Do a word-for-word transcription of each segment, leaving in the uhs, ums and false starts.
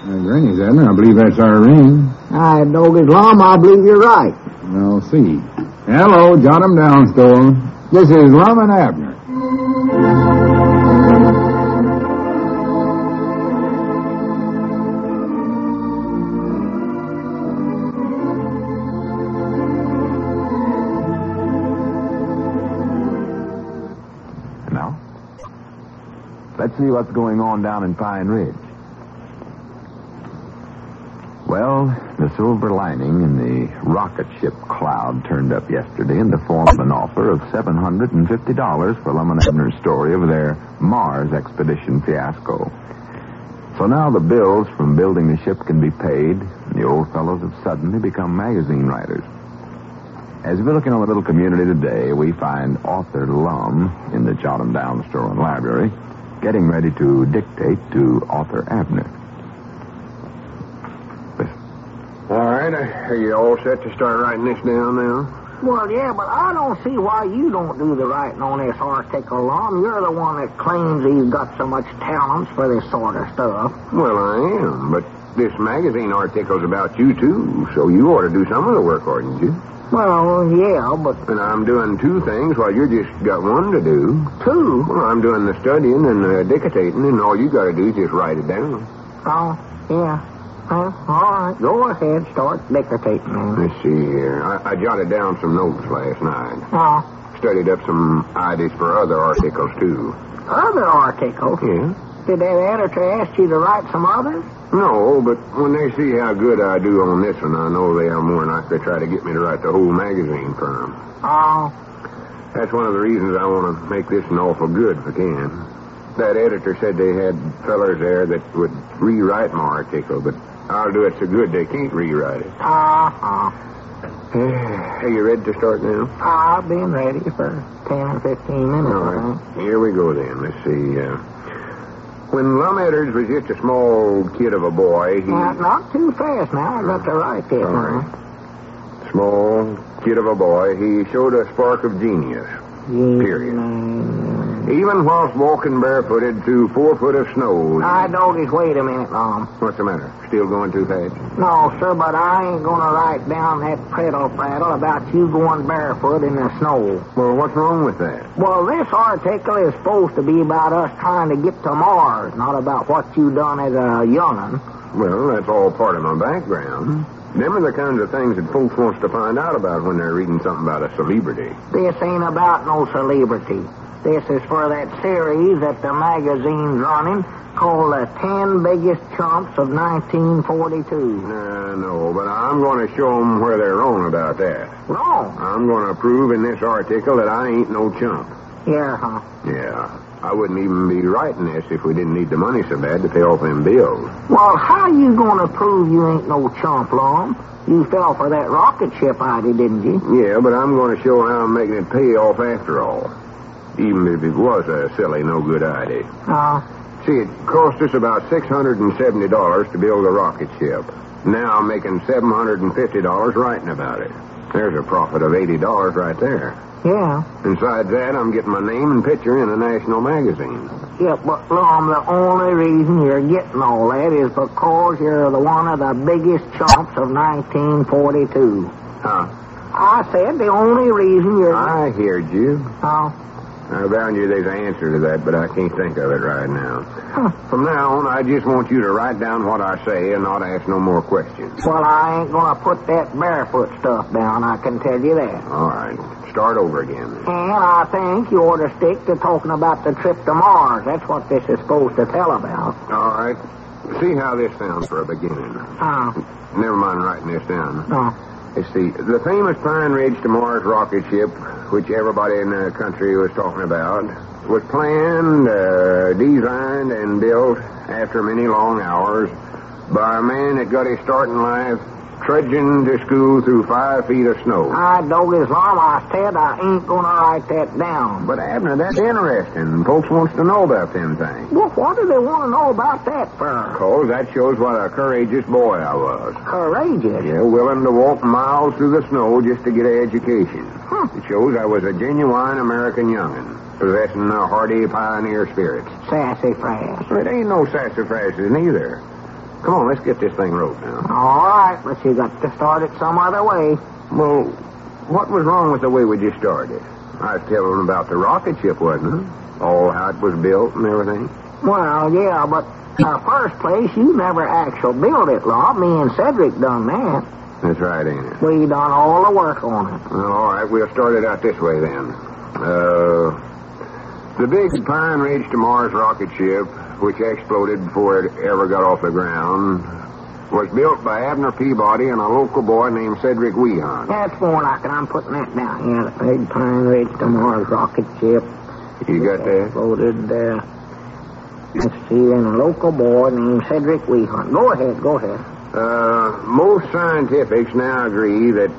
Uh, Granny's that, and I believe that's Irene. I know his Lum, I believe you're right. Well, see. Hello, jot 'em down, Stoll. This is Lum and Abner. Now, let's see what's going on down in Pine Ridge. Well, the silver lining in the rocket ship Cloud turned up yesterday in the form of an offer of seven hundred fifty dollars for Lum and Abner's story of their Mars expedition fiasco. So now the bills from building the ship can be paid, and the old fellows have suddenly become magazine writers. As we look in on the little community today, we find author Lum in the Jot 'em Down store and library, getting ready to dictate to author Abner. All right, are you all set to start writing this down now? Well, yeah, but I don't see why you don't do the writing on this article, Lum. You're the one that claims he's got so much talents for this sort of stuff. Well, I am, but this magazine article's about you, too, so you ought to do some of the work, oughtn't you? Well, yeah, but... And I'm doing two things while you just got one to do. Two? Well, I'm doing the studying and the dictating, and all you got to do is just write it down. Oh, yeah. Well, all right, go ahead, start dictating, man. Let's see here. I, I jotted down some notes last night. Oh. Studied up some ideas for other articles, too. Other articles? Yeah. Did that editor ask you to write some others? No, but when they see how good I do on this one, I know they are more likely to try to get me to write the whole magazine for them. Oh. That's one of the reasons I want to make this an awful good if I can. That editor said they had fellers there that would rewrite my article, but I'll do it so good they can't rewrite it. Uh-huh. Are you ready to start now? I've been ready for ten or fifteen minutes. All right. Here we go then. Let's see. Uh, when Lum Edders was just a small kid of a boy, he... Now, not too fast now. I got to write this. All right. Small kid of a boy, he showed a spark of genius. Period. Even whilst walking barefooted through four foot of snow. I noticed. Wait a minute, Lum. What's the matter? Still going too fast? No, sir, but I ain't going to write down that prattle-prattle about you going barefoot in the snow. Well, what's wrong with that? Well, this article is supposed to be about us trying to get to Mars, not about what you done as a young'un. Well, that's all part of my background. Them are the kinds of things that folks wants to find out about when they're reading something about a celebrity. This ain't about no celebrity. This is for that series that the magazine's running called The Ten Biggest Chumps of nineteen forty-two. Uh, no, but I'm going to show them where they're wrong about that. Wrong? I'm going to prove in this article that I ain't no chump. Yeah, huh? Yeah. I wouldn't even be writing this if we didn't need the money so bad to pay off them bills. Well, how you going to prove you ain't no chump, Lum? You fell for that rocket ship idea, didn't you? Yeah, but I'm going to show how I'm making it pay off after all. Even if it was a silly, no-good idea. Uh, See, it cost us about six hundred seventy dollars to build a rocket ship. Now I'm making seven hundred fifty dollars writing about it. There's a profit of eighty dollars right there. yeah. Besides that, I'm getting my name and picture in a national magazine. Yeah, but, Lum, the only reason you're getting all that is because you're the one of the biggest chumps of nineteen forty-two. Huh? I said the only reason you're... I heard you. Oh. I bound you there's an answer to that, but I can't think of it right now. Huh. From now on, I just want you to write down what I say and not ask no more questions. Well, I ain't going to put that barefoot stuff down, I can tell you that. All right. Start over again. And I think you ought to stick to talking about the trip to Mars. That's what this is supposed to tell about. All right. See how this sounds for a beginning. Oh. Never mind writing this down. No. You see, the famous Pine Ridge to Mars rocket ship, which everybody in the country was talking about, was planned, uh, designed, and built after many long hours by a man that got his start in life trudging to school through five feet of snow. I know as long I said I ain't going to write that down. But, Abner, that's interesting. Folks wants to know about them things. Well, what do they want to know about that for? Because that shows what a courageous boy I was. Courageous? Yeah, willing to walk miles through the snow just to get an education. Huh. It shows I was a genuine American young'un, possessing a hardy pioneer spirit. Sassafras. It ain't no sassafras neither. Come on, let's get this thing roped now. All right, but you got to start it some other way. Well, what was wrong with the way we just started? I was telling them about the rocket ship, wasn't it? All how it was built and everything. Well, yeah, but in the first place, you never actually built it, Law. Me and Cedric done that. That's right, ain't it? We done all the work on it. Well, all right, we'll start it out this way then. Uh, the big Pine Ridge to Mars rocket ship, which exploded before it ever got off the ground, was built by Abner Peabody and a local boy named Cedric Wehan. That's more like it. I'm putting that down. Yeah, the big Pine Ridge to Mars rocket ship. You got that? Exploded, uh, let's see, and a local boy named Cedric Wehan. Go ahead, go ahead. Uh, most scientifics now agree that,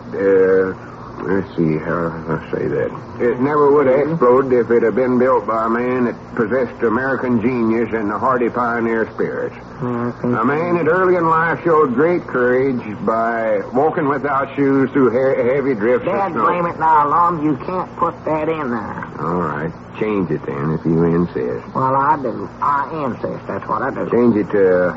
uh, let's see, how do I say that? It never would have exploded if it had been built by a man that possessed American genius and the hardy pioneer spirit. American. A man that early in life showed great courage by walking without shoes through he- heavy drifts of Dad, snow. blame it now, Lum. You can't put that in there. All right, change it then if you insist. Well, I do. I insist. That's what I do. Change it to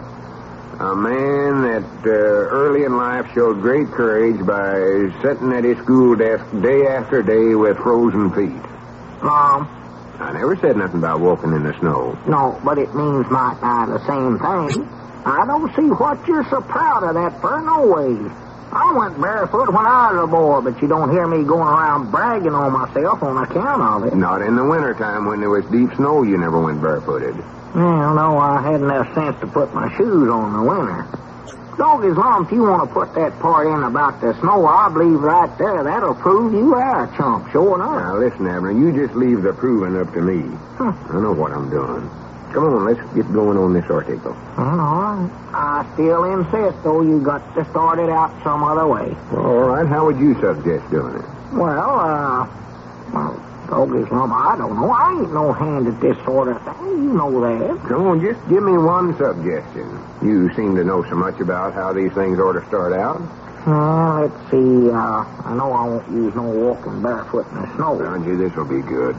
a man that uh, early in life showed great courage by sitting at his school desk day after day with frozen feet. Lum. I never said nothing about walking in the snow. No, but it means might nigh the same thing. I don't see what you're so proud of that for, no ways. I went barefoot when I was a boy, but you don't hear me going around bragging on myself on account of it. Not in the wintertime when there was deep snow, you never went barefooted. Well, no, I had enough sense to put my shoes on in the winter. Dog, as long as you want to put that part in about the snow, I believe right there that'll prove you are a chump, sure enough. Now, listen, Abner, you just leave the proving up to me. Huh. I know what I'm doing. Come on, let's get going on this article. Well, all right. I still insist, though, you got to start it out some other way. All right, how would you suggest doing it? Well, uh, well, dog, as long I don't know. I ain't no hand at this sort of thing. You know that. Come on, just give me one suggestion. You seem to know so much about how these things ought to start out. Well, let's see. Uh, I know I won't use no walking barefoot in the snow. Now, gee, this will be good.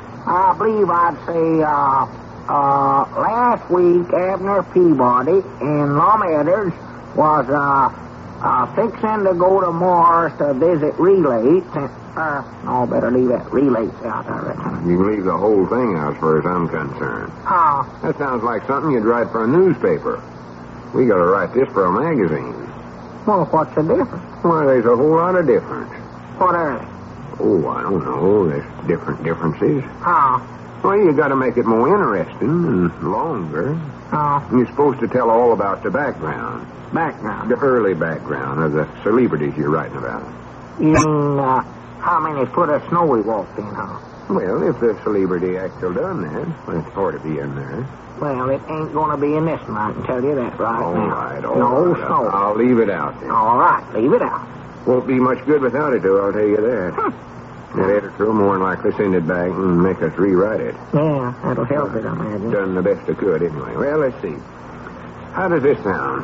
I believe I'd say, uh, uh, last week, Abner Peabody and Lum Edwards was, uh, uh, fixing to go to Mars to visit Relates. And, uh, no, better leave that Relates out, I reckon. You can leave the whole thing out as far as I'm concerned. Uh, That sounds like something you'd write for a newspaper. We gotta write this for a magazine. well, what's the difference? Well, there's a whole lot of difference. What are they? Oh, I don't know. There's different differences. Uh, Well, you got to make it more interesting and longer. uh, You're supposed to tell all about the background, background. the early background of the celebrities you're writing about. You mean, uh, how many foot of snow we walked in, huh? Well, if the celebrity actually done that, well, it's ought to be in there. Well, it ain't going to be in this one, I can tell you that right All now. right, all no right. snow. I'll, I'll leave it out then. All right, leave it out. Won't be much good without it, though, I'll tell you that. Hmm. That editor will more than likely send it back and make us rewrite it. Yeah, that'll help it, I imagine. Done the best I could, anyway. Well, let's see. How does this sound?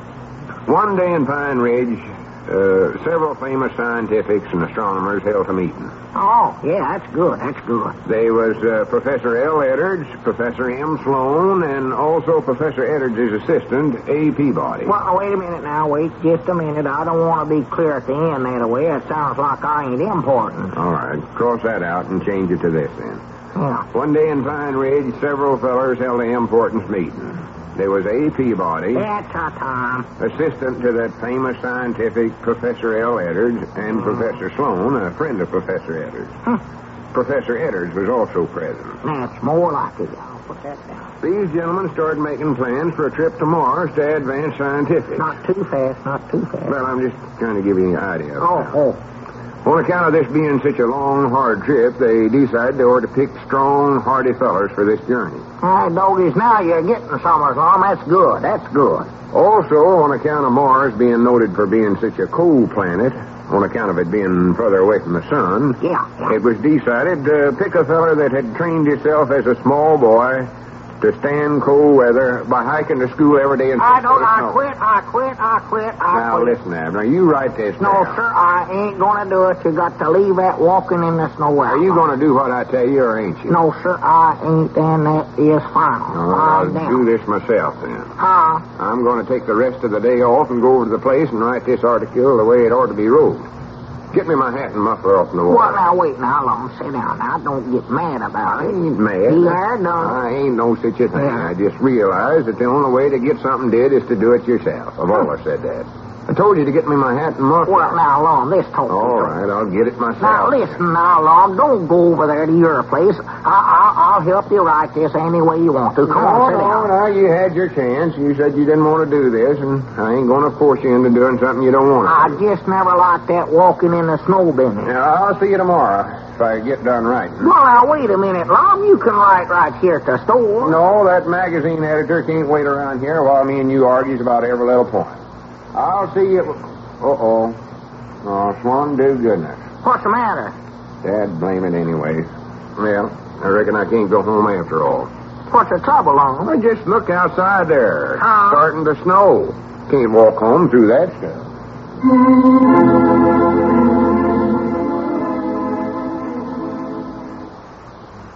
One day in Pine Ridge, uh, several famous scientifics and astronomers held a meeting. Oh, yeah, that's good, that's good. They was uh, Professor L. Edwards, Professor M. Sloan, and also Professor Edwards' assistant, A. Peabody. Well, wait a minute now, wait just a minute. I don't want to be clear at the end that way. It sounds like I ain't important. All right, cross that out and change it to this then. Yeah. One day in Pine Ridge, several fellers held an importance meeting. There was A. Peabody, That's our time. assistant to that famous scientific Professor L. Edwards, and Professor Sloan, a friend of Professor Edwards. Huh. Professor Edwards was also present. That's more like it. I'll put that down. These gentlemen started making plans for a trip to Mars to advance scientific. Not too fast, not too fast. Well, I'm just trying to give you an idea. Of Oh, how. oh. On account of this being such a long, hard trip, they decided they ought to pick strong, hardy fellers for this journey. All right, doggies, now you're getting somewhere, Lum. That's good, that's good. Also, on account of Mars being noted for being such a cold planet, on account of it being further away from the sun, Yeah, yeah. it was decided to pick a feller that had trained himself as a small boy to stand cold weather by hiking to school every day and... I don't, I snow. quit, I quit, I quit, I Now, quit. listen, Abner, you write this No, down. sir, I ain't gonna do it. You got to leave that walking in the snow. Are you going to do what I tell you, or ain't you? No, sir, I ain't, and that is final. No, I I'll down. do this myself, then. Huh? I'm going to take the rest of the day off and go over to the place and write this article the way it ought to be wrote. Get me my hat and muffler off in the Well, water. now, wait, now, long, sit down. Now, don't get mad about I it. ain't mad. Yeah, no. I ain't no such a thing. Yeah. I just realized that the only way to get something did is to do it yourself. I've always said that. I told you to get me my hat and muffler. Well, now, long, this told me. All right, I'll get it myself. Now, listen, now, long, don't go over there to your place. I, I, I'll help you write this any way you want to. Come no, on, sit no, down. no, you had your chance. You said you didn't want to do this, and I ain't going to force you into doing something you don't want to I do. just never liked that walking in the snow business. Now, I'll see you tomorrow if I get done writing. Well, now, wait a minute, Long. You can write right here at the store. No, that magazine editor can't wait around here while me and you argues about every little point. I'll see you... Uh-oh. Oh, Swan, do goodness. What's the matter? Dad, blame it anyway. Well, I reckon I can't go home after all. What's the trouble, Long? I just look outside there. It's Huh? starting to snow. Can't walk home through that stuff.